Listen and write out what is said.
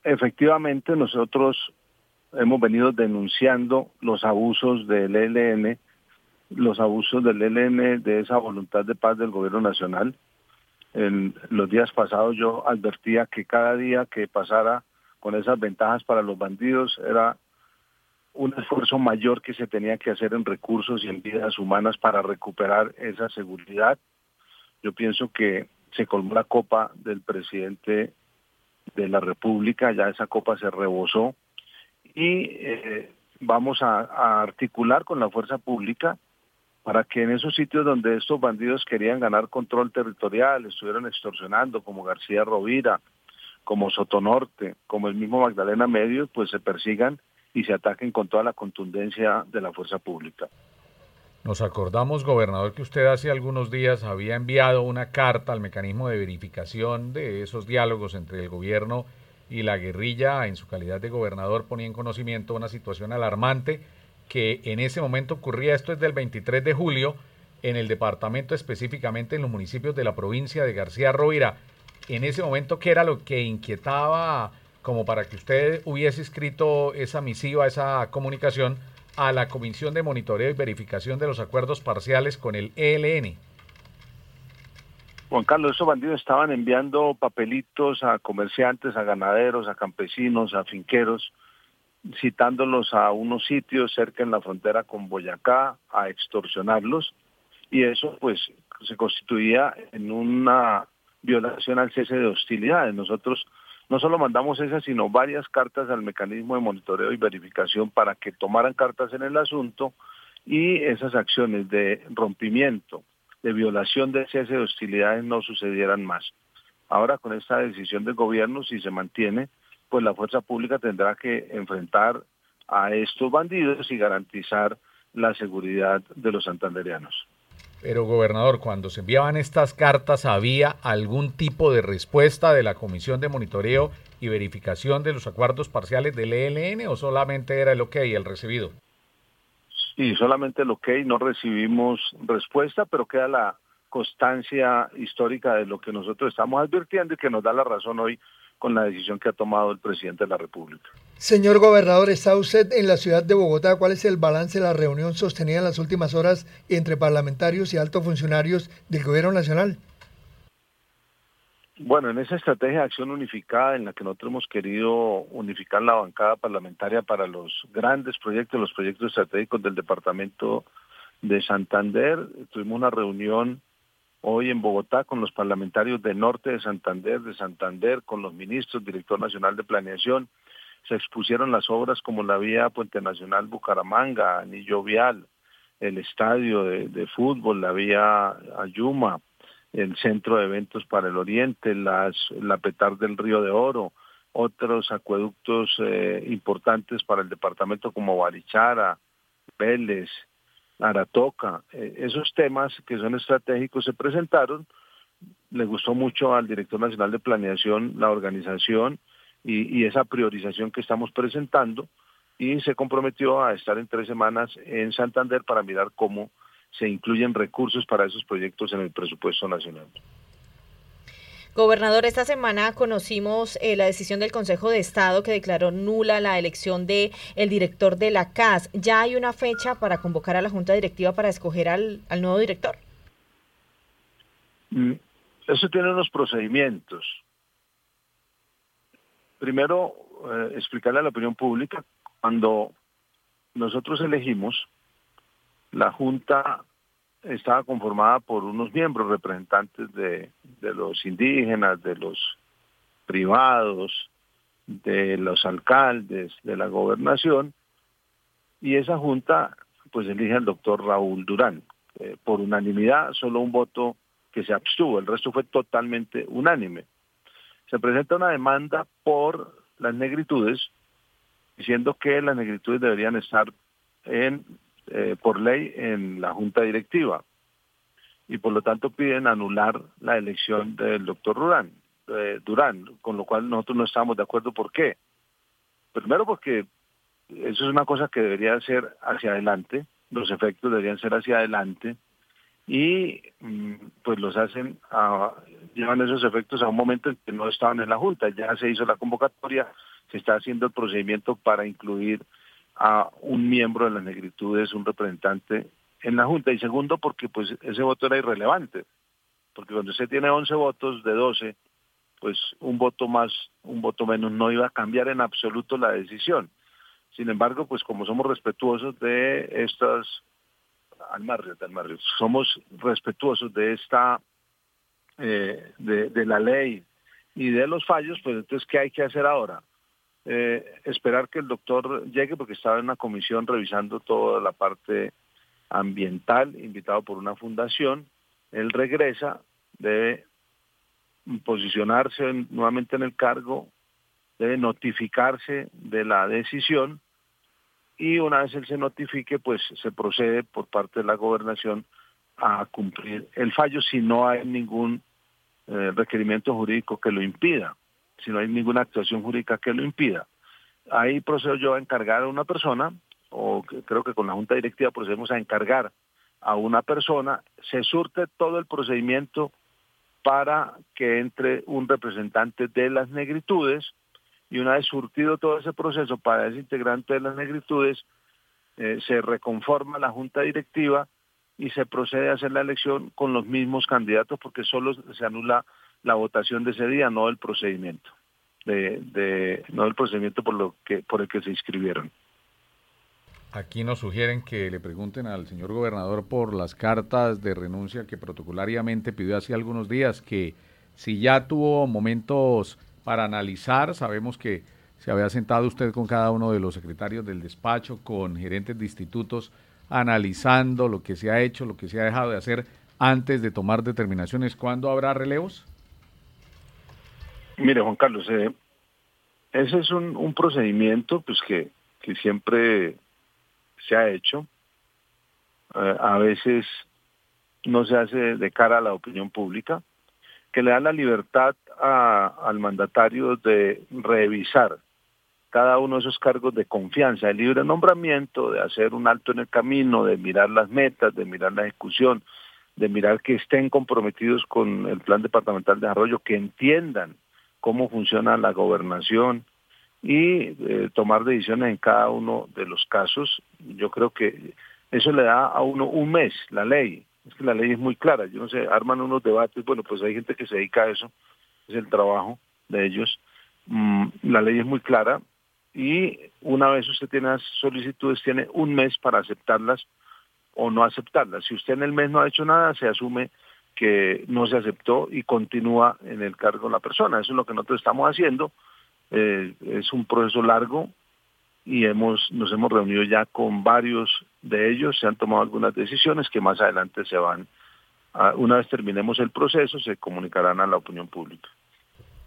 efectivamente nosotros hemos venido denunciando los abusos del ELN, de esa voluntad de paz del gobierno nacional. En los días pasados yo advertía que cada día que pasara con esas ventajas para los bandidos era un esfuerzo mayor que se tenía que hacer en recursos y en vidas humanas para recuperar esa seguridad. Yo pienso que se colmó la copa del presidente de la República, ya esa copa se rebosó y vamos a articular con la fuerza pública para que en esos sitios donde estos bandidos querían ganar control territorial, estuvieron extorsionando, como García Rovira, como Sotonorte, como el mismo Magdalena Medio, pues se persigan y se ataquen con toda la contundencia de la fuerza pública. Nos acordamos, gobernador, que usted hace algunos días había enviado una carta al mecanismo de verificación de esos diálogos entre el gobierno y la guerrilla. En su calidad de gobernador ponía en conocimiento una situación alarmante que en ese momento ocurría. Esto es del 23 de julio en el departamento, específicamente en los municipios de la provincia de García Rovira. En ese momento, ¿qué era lo que inquietaba como para que usted hubiese escrito esa misiva, esa comunicación a la Comisión de Monitoreo y Verificación de los Acuerdos Parciales con el ELN? Juan Carlos, esos bandidos estaban enviando papelitos a comerciantes, a ganaderos, a campesinos, a finqueros, citándolos a unos sitios cerca en la frontera con Boyacá a extorsionarlos, y eso pues se constituía en una violación al cese de hostilidades. Nosotros no solo mandamos esas, sino varias cartas al mecanismo de monitoreo y verificación para que tomaran cartas en el asunto y esas acciones de rompimiento, de violación del cese de hostilidades no sucedieran más. Ahora con esta decisión del gobierno, si se mantiene, pues la fuerza pública tendrá que enfrentar a estos bandidos y garantizar la seguridad de los santandereanos. Pero, gobernador, cuando se enviaban estas cartas, ¿había algún tipo de respuesta de la Comisión de Monitoreo y Verificación de los Acuerdos Parciales del ELN o solamente era el OK, el recibido? Sí, solamente el OK, no recibimos respuesta, pero queda la constancia histórica de lo que nosotros estamos advirtiendo y que nos da la razón hoy con la decisión que ha tomado el presidente de la República. Señor gobernador, está usted en la ciudad de Bogotá. ¿Cuál es el balance de la reunión sostenida en las últimas horas entre parlamentarios y altos funcionarios del gobierno nacional? Bueno, en esa estrategia de acción unificada en la que nosotros hemos querido unificar la bancada parlamentaria para los grandes proyectos, los proyectos estratégicos del departamento de Santander, tuvimos una reunión hoy en Bogotá con los parlamentarios del norte de Santander, con los ministros, director nacional de planeación. Se expusieron las obras como la vía Puente Nacional Bucaramanga, Anillo Vial, el estadio de fútbol, la vía Ayuma, el centro de eventos para el oriente, la Petar del Río de Oro, otros acueductos importantes para el departamento como Barichara, Vélez, Aratoca. Esos temas que son estratégicos se presentaron. Le gustó mucho al director nacional de planeación la organización y esa priorización que estamos presentando, y se comprometió a estar en 3 semanas en Santander para mirar cómo se incluyen recursos para esos proyectos en el presupuesto nacional. Gobernador, esta semana conocimos la decisión del Consejo de Estado que declaró nula la elección de el director de la CAS. ¿Ya hay una fecha para convocar a la Junta Directiva para escoger al nuevo director? Eso tiene unos procedimientos. Primero, explicarle a la opinión pública, cuando nosotros elegimos, la Junta estaba conformada por unos miembros representantes de los indígenas, de los privados, de los alcaldes, de la gobernación, y esa Junta pues elige al doctor Raúl Durán. Por unanimidad, solo un voto que se abstuvo, el resto fue totalmente unánime. Se presenta una demanda por las negritudes, diciendo que las negritudes deberían estar por ley en la junta directiva, y por lo tanto piden anular la elección del doctor Durán, con lo cual nosotros no estamos de acuerdo. ¿Por qué? Primero porque eso es una cosa que debería ser hacia adelante, los efectos deberían ser hacia adelante, y pues llevan esos efectos a un momento en que no estaban en la Junta. Ya se hizo la convocatoria, se está haciendo el procedimiento para incluir a un miembro de las negritudes, un representante en la Junta. Y segundo, porque pues ese voto era irrelevante, porque cuando usted tiene 11 votos de 12, pues un voto más, un voto menos no iba a cambiar en absoluto la decisión. Sin embargo, pues como somos respetuosos de estas, somos respetuosos de esta, de la ley y de los fallos, pues entonces, ¿qué hay que hacer ahora? Esperar que el doctor llegue, porque estaba en una comisión revisando toda la parte ambiental, invitado por una fundación. Él regresa, debe posicionarse nuevamente en el cargo, debe notificarse de la decisión, y una vez él se notifique, pues se procede por parte de la gobernación a cumplir el fallo si no hay ningún requerimiento jurídico que lo impida, si no hay ninguna actuación jurídica que lo impida. Ahí procedo yo a encargar a una persona, creo que con la Junta Directiva procedemos a encargar a una persona, se surte todo el procedimiento para que entre un representante de las negritudes, y una vez surtido todo ese proceso para ese integrante de las negritudes, se reconforma la Junta Directiva y se procede a hacer la elección con los mismos candidatos, porque solo se anula la votación de ese día, no el procedimiento, no el procedimiento por el que se inscribieron. Aquí nos sugieren que le pregunten al señor gobernador por las cartas de renuncia que protocolariamente pidió hace algunos días, que si ya tuvo momentos para analizar. Sabemos que se había sentado usted con cada uno de los secretarios del despacho, con gerentes de institutos, analizando lo que se ha hecho, lo que se ha dejado de hacer antes de tomar determinaciones. ¿Cuándo habrá relevos? Mire, Juan Carlos, ese es un procedimiento pues que siempre se ha hecho. A veces no se hace de cara a la opinión pública, que le da la libertad al mandatario de revisar cada uno de esos cargos de confianza, de libre nombramiento, de hacer un alto en el camino, de mirar las metas, de mirar la ejecución, de mirar que estén comprometidos con el Plan Departamental de Desarrollo, que entiendan cómo funciona la gobernación y tomar decisiones en cada uno de los casos. Yo creo que eso le da a uno un mes, la ley. Es que la ley es muy clara. Yo no sé, arman unos debates, bueno, pues hay gente que se dedica a eso, es el trabajo de ellos. La ley es muy clara, y una vez usted tiene las solicitudes, tiene un mes para aceptarlas o no aceptarlas. Si usted en el mes no ha hecho nada, se asume que no se aceptó y continúa en el cargo la persona. Eso es lo que nosotros estamos haciendo. Es un proceso largo y nos hemos reunido ya con varios de ellos, se han tomado algunas decisiones que más adelante una vez terminemos el proceso, se comunicarán a la opinión pública.